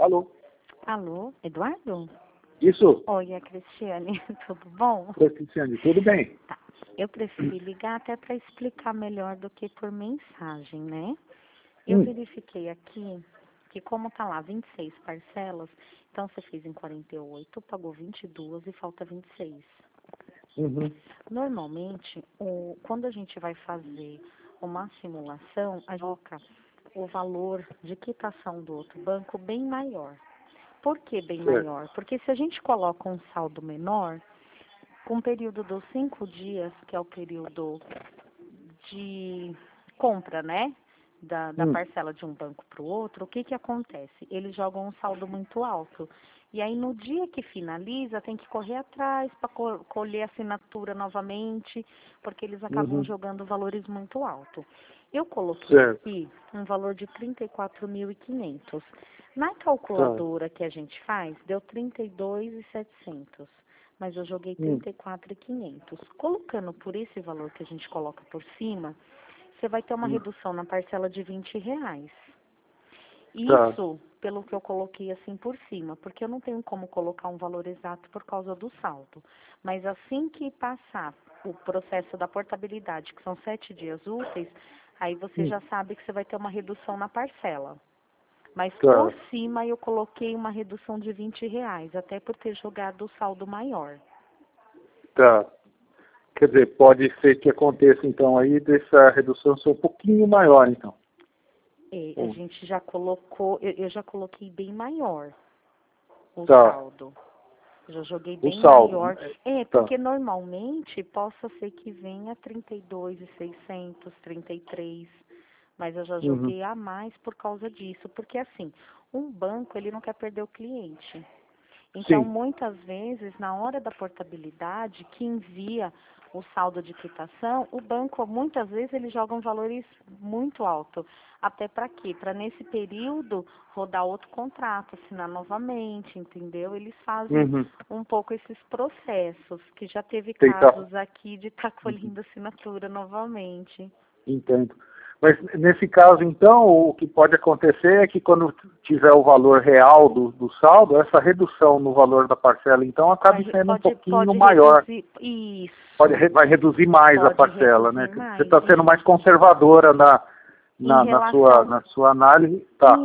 Alô? Alô, Eduardo? Isso? Oi, é a Cristiane, tudo bom? Oi, Cristiane, tudo bem? Tá. Eu preferi ligar até para explicar melhor do que por mensagem, né? Eu verifiquei aqui que como tá lá 26 parcelas, então você fez em 48, pagou 22 e falta 26. Uhum. Normalmente, quando a gente vai fazer uma simulação, a gente coloca o valor de quitação do outro banco bem maior. Por que bem Certo. maior? Porque se a gente coloca um saldo menor, com o período dos 5 dias, que é o período de compra, né? Da parcela de um banco para o outro, o que que acontece? Eles jogam um saldo muito alto. E aí, no dia que finaliza, tem que correr atrás para colher a assinatura novamente, porque eles acabam Uhum. jogando valores muito altos. Eu coloquei Certo. aqui um valor de 34.500. Na Tá. calculadora que a gente faz, deu 32.700. Mas eu joguei 34.500. Colocando por esse valor que a gente coloca por cima, você vai ter uma redução na parcela de R$ 20. Tá. Isso, pelo que eu coloquei assim por cima, porque eu não tenho como colocar um valor exato por causa do saldo. Mas assim que passar o processo da portabilidade, que são 7 dias úteis, aí você já sabe que você vai ter uma redução na parcela. Mas por Tá. cima eu coloquei uma redução de R$ 20, até por ter jogado o saldo maior. Tá. Quer dizer, pode ser que aconteça, então, aí, dessa redução ser um pouquinho maior, então. A gente já colocou, eu já coloquei bem maior o Tá. saldo. Já joguei O bem saldo. maior. Tá. Porque normalmente possa ser que venha 32.600, 33, mas eu já Uhum. joguei a mais por causa disso. Porque assim, um banco, ele não quer perder o cliente. Então, Sim. muitas vezes, na hora da portabilidade, que envia o saldo de quitação, o banco, muitas vezes, eles jogam valores muito altos. Até para quê? Para, nesse período, rodar outro contrato, assinar novamente, entendeu? Eles fazem Uhum. um pouco esses processos, que já teve Tentar. casos aqui de estar colhendo assinatura novamente. Entendo. Mas nesse caso, então, o que pode acontecer é que quando tiver o valor real do saldo, essa redução no valor da parcela, então, acabe sendo um pouquinho Pode maior. reduzir, Vai reduzir mais a pode parcela, né? reduzir Você mais, está sendo mais conservadora em na relação. sua análise. Tá.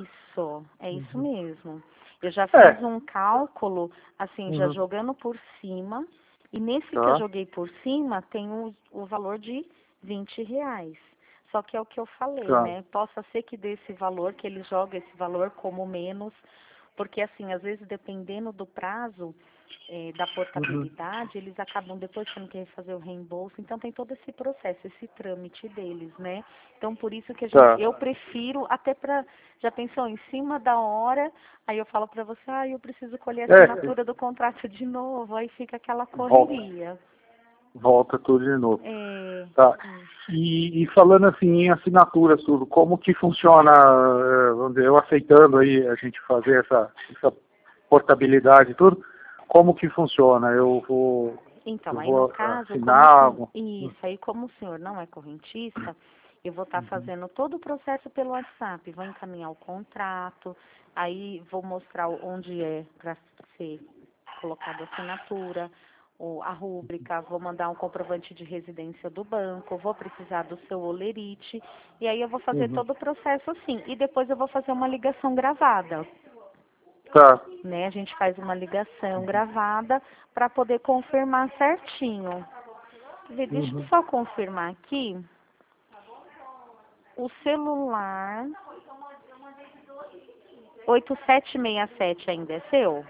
É isso mesmo. Eu já fiz É. um cálculo, assim, já Uhum. jogando por cima, e nesse que eu Tá. joguei por cima tem o valor de R$ 20. Só que é o que eu falei, Tá. né? Possa ser que desse valor, que ele joga esse valor como menos, porque assim, às vezes dependendo do prazo, da Uhum. portabilidade, eles acabam depois tendo que fazer o reembolso, então tem todo esse processo, esse trâmite deles, né? Então por isso que Tá. eu prefiro até já pensou em cima da hora, aí eu falo para você, eu preciso colher a É. assinatura do contrato de novo, aí fica aquela Volta, correria. volta tudo de novo. É, Tá. E falando assim em assinaturas, tudo, como que funciona, vamos dizer, eu aceitando aí a gente fazer essa portabilidade e tudo, como que funciona? Então, Eu aí no vou caso, assinar algo? aí como o senhor não é correntista, eu vou estar fazendo todo o processo pelo WhatsApp, vou encaminhar o contrato, aí vou mostrar onde é para ser colocada a assinatura, a rúbrica, vou mandar um comprovante de residência do banco, vou precisar do seu olerite, e aí eu vou fazer Uhum. todo o processo assim, e depois eu vou fazer uma ligação gravada. Tá. Né? A gente faz uma ligação gravada para poder confirmar certinho. Quer ver, deixa eu Uhum. só confirmar aqui. O celular 8767 ainda é seu?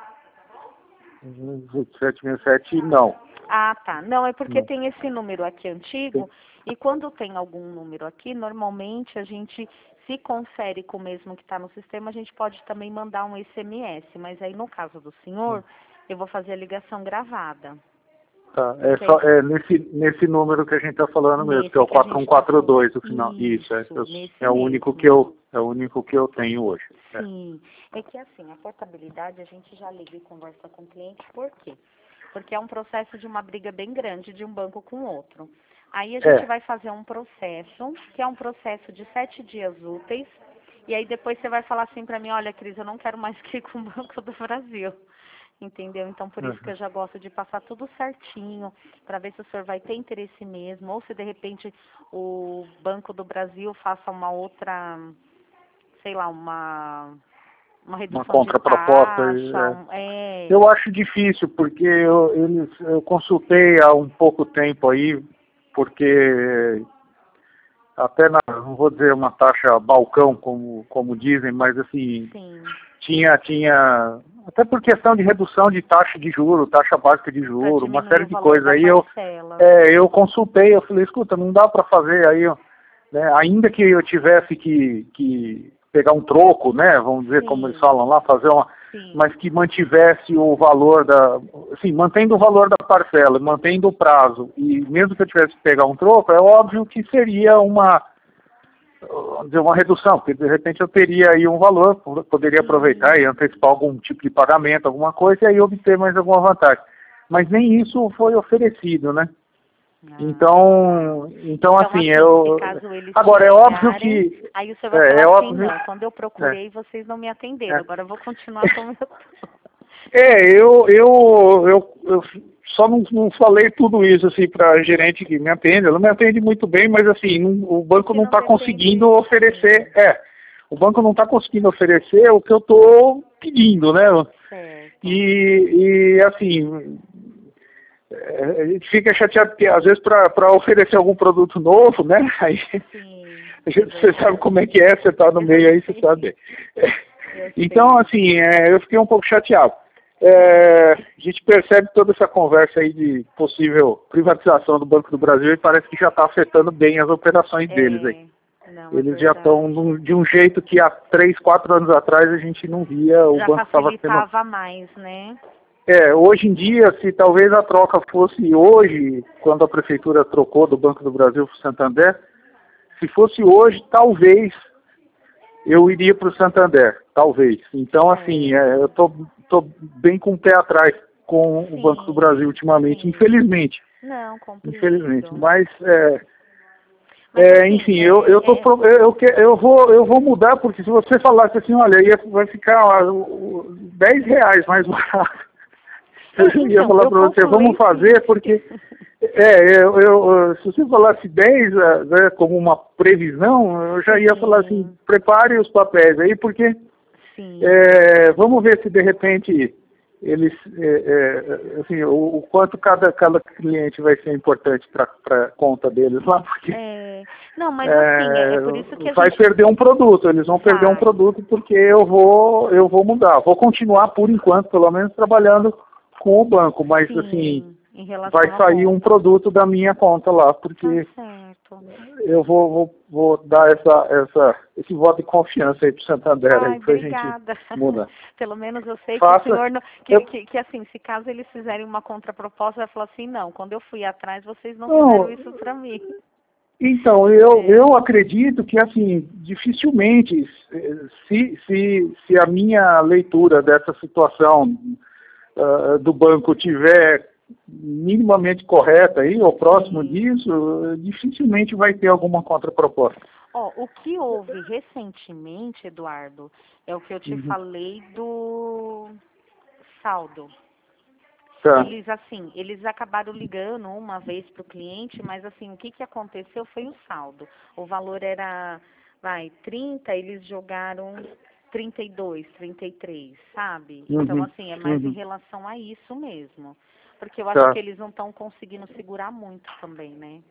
767 não. Ah, tá. Não, é porque Não. tem esse número aqui antigo, e quando tem algum número aqui, normalmente a gente, se confere com o mesmo que está no sistema, a gente pode também mandar um SMS, mas aí no caso do senhor, eu vou fazer a ligação gravada. Tá. Porque aí, Nesse número que a gente está falando mesmo, que é nesse o que a gente está falando. 4142 o final. Isso, Nesse é o único mesmo. é o único que eu tenho hoje. É. Sim, é que assim, a portabilidade a gente já liga e conversa com o cliente, por quê? Porque é um processo de uma briga bem grande de um banco com o outro. Aí a gente É. vai fazer um processo, que é um processo de 7 dias úteis, E aí depois você vai falar assim para mim, olha, Cris, eu não quero mais ir com o Banco do Brasil. Entendeu? Então, por isso que eu já gosto de passar tudo certinho, para ver se o senhor vai ter interesse mesmo, ou se de repente o Banco do Brasil faça uma outra, sei lá, uma Uma redução de contraproposta. taxa. Eu acho difícil, porque eu consultei há um pouco tempo aí, porque até não vou dizer uma taxa balcão, como dizem, mas assim, Sim. tinha, até por questão de redução de taxa de juros, taxa básica de juros, uma série de coisas. Aí eu consultei, eu falei, escuta, não dá para fazer aí, né, ainda que eu tivesse que pegar um troco, né, vamos dizer, como eles falam lá, fazer mas que mantivesse o valor assim, mantendo o valor da parcela, mantendo o prazo, e mesmo que eu tivesse que pegar um troco, é óbvio que seria uma redução, porque de repente eu teria aí um valor, poderia aproveitar e antecipar algum tipo de pagamento, alguma coisa, e aí obter mais alguma vantagem. Mas nem isso foi oferecido, né? Então assim, agora é óbvio que aí o senhor vai falar assim, não, quando eu procurei vocês não me atenderam, agora eu vou continuar como eu tô. Eu só não falei tudo isso assim para a gerente que me atende, ela me atende muito bem, mas assim, o banco não está conseguindo oferecer, o banco não está conseguindo oferecer o que eu estou pedindo, né? Certo. E assim, a gente fica chateado porque às vezes para oferecer algum produto novo, né? Aí você sabe como é que é, você está no meio aí, você sabe. Então, assim, eu fiquei um pouco chateado. A gente percebe toda essa conversa aí de possível privatização do Banco do Brasil e parece que já está afetando bem as operações deles aí. Eles já estão de um jeito que há 3, 4 anos atrás a gente não via, o banco estava facilitava mais, né? Hoje em dia, se talvez a troca fosse hoje, quando a prefeitura trocou do Banco do Brasil para o Santander, se fosse hoje, talvez eu iria para o Santander, talvez. Então, assim, eu tô bem com o pé atrás com o Banco do Brasil ultimamente, infelizmente. Não, compreendo. Infelizmente, mas enfim, eu vou mudar, porque se você falasse assim, olha, vai ficar R$10 mais barato, eu ia falar para você, vamos fazer, porque se você falasse 10 né, como uma previsão, eu já ia falar assim, prepare os papéis aí, porque vamos ver se de repente eles, assim, o quanto cada cliente vai ser importante para a conta deles lá, porque não, mas assim, é por isso que vai perder um produto, eles vão perder um produto porque eu vou mudar, vou continuar por enquanto, pelo menos trabalhando com o banco, mas assim, vai sair um produto da minha conta lá, porque eu vou dar esse voto de confiança aí pro Santander aí, pra gente mudar. Pelo menos eu sei que o senhor, que assim, se caso eles fizerem uma contraproposta, vai falar assim, não, quando eu fui atrás, vocês não fizeram isso para mim. Então, eu acredito que, assim, dificilmente, se a minha leitura dessa situação do banco tiver minimamente correta aí, ou próximo disso, dificilmente vai ter alguma contraproposta. O que houve recentemente, Eduardo, é o que eu te falei do saldo. Eles acabaram ligando uma vez para o cliente, mas assim, o que aconteceu foi o saldo. O valor era, 30, eles jogaram 32, 33, sabe? Então, assim, é mais em relação a isso mesmo. Porque eu acho que eles não estão conseguindo segurar muito também, né?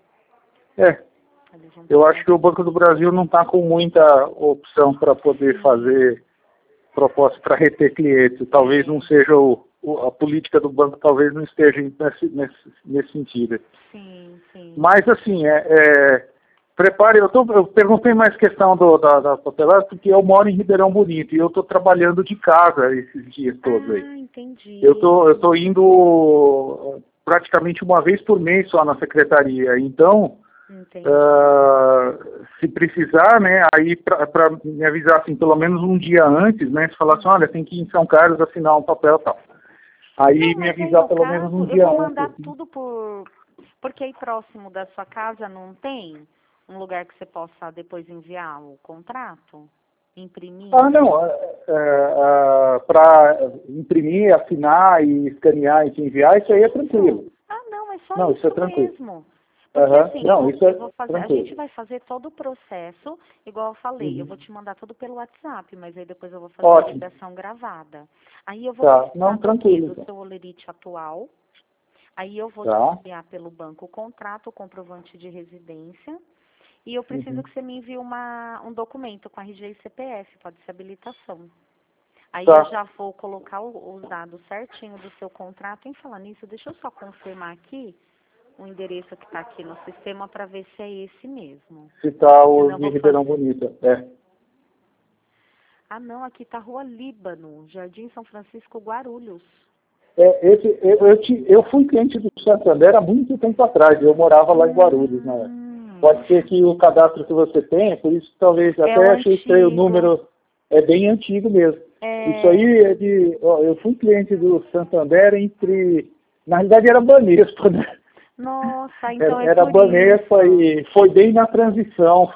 Eu acho que o Banco do Brasil não está com muita opção para poder fazer proposta para reter clientes. Talvez não seja a política do banco, talvez não esteja nesse sentido. Mas, assim, prepare, eu perguntei mais questão da papelada, porque eu moro em Ribeirão Bonito e eu estou trabalhando de casa esses dias todos aí. Entendi. Eu tô indo praticamente uma vez por mês só na secretaria, então se precisar, né, aí para me avisar assim, pelo menos um dia antes, né, se falar assim, olha, tem que ir em São Carlos assinar um papel e tal. Aí me avisar pelo menos um dia antes. Eu vou mandar tudo porque aí próximo da sua casa não tem um lugar que você possa depois enviar o contrato? Imprimir? Ah, não. Para imprimir, assinar e escanear e te enviar, isso aí é tranquilo. Ah, não, é só Não, isso isso é tranquilo. mesmo. Porque assim, Não, isso é eu vou fazer, a tranquilo. gente vai fazer todo o processo, igual eu falei, eu vou te mandar tudo pelo WhatsApp, mas aí depois eu vou fazer a Ótimo. ligação gravada. Aí eu vou Tá. precisar Não, tranquilo. do Então. seu olerite atual, aí eu vou te Tá. enviar pelo banco o contrato, o comprovante de residência, e eu preciso que você me envie um documento com RG e CPF, pode ser habilitação. Aí Tá. eu já vou colocar os dados certinho do seu contrato. Em falar nisso, deixa eu só confirmar aqui o endereço que está aqui no sistema para ver se é esse mesmo. Se tá o Senão eu de vou Ribeirão Bonito. Ah, não, aqui está Rua Líbano, Jardim São Francisco, Guarulhos. Eu fui cliente do Santander há muito tempo atrás. Eu morava lá em Guarulhos, né? Pode ser que o cadastro que você tem, por isso talvez até achei estranho o número, é bem antigo mesmo. Isso aí é de... eu fui cliente do Santander na realidade era Banespa, né? Nossa, então Era Banespa e foi bem na transição,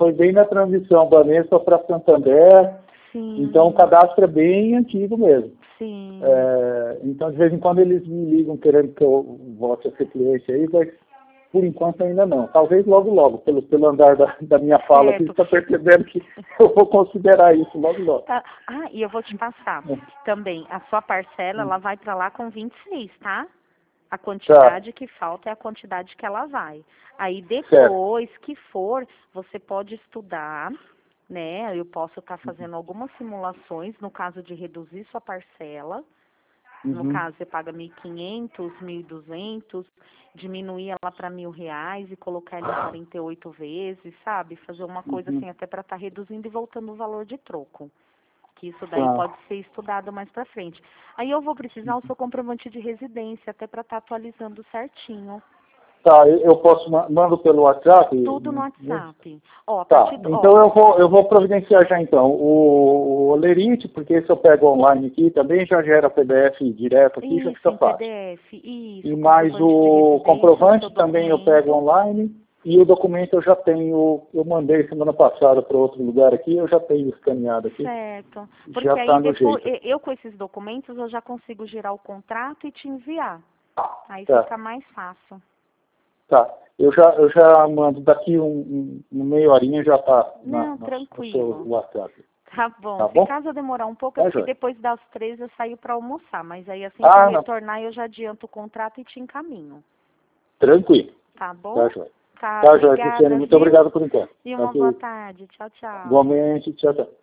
Banespa para Santander. Sim. Então o cadastro é bem antigo mesmo. Sim. Então de vez em quando eles me ligam querendo que eu volte a ser cliente aí, mas por enquanto ainda não. Talvez logo, pelo andar da minha fala aqui, você está percebendo que eu vou considerar isso logo. Tá. Ah, e eu vou te passar também. A sua parcela, ela vai para lá com 26, tá? A quantidade que falta é a quantidade que ela vai. Aí depois que for, você pode estudar, né? Eu posso estar fazendo algumas simulações, no caso de reduzir sua parcela. No caso, você paga 1.500, 1.200, diminuir ela para R$ 1.000 e colocar ela em 48 vezes, sabe? Fazer uma coisa assim, até para estar reduzindo e voltando o valor de troco. Que isso daí pode ser estudado mais para frente. Aí eu vou precisar o seu comprovante de residência, até para estar atualizando certinho. Tá, eu posso, mando pelo WhatsApp? Tudo no WhatsApp. Ó, Então eu vou providenciar já então o Olerite, porque esse eu pego online aqui também, já gera PDF direto aqui, já fica fácil. PDF, isso. E mais o comprovante também eu pego online, e o documento eu já tenho, eu mandei semana passada para outro lugar aqui, eu já tenho escaneado aqui. Certo. Porque já aí tá no depois, jeito. eu com esses documentos, eu já consigo gerar o contrato e te enviar. Aí fica mais fácil. Tá, eu já mando, daqui meia horinha já tá no seu WhatsApp. Tá bom. Tá Se caso eu demorar um pouco, é porque depois das 3 eu saio para almoçar. Mas aí assim que eu retornar, eu já adianto o contrato e te encaminho. Tranquilo. Tá bom? Tá, joia. Tá, Tá, joia, obrigada, Cristiane. Muito obrigado por enquanto. E uma boa tarde. Tchau, tchau. Igualmente, tchau, tchau.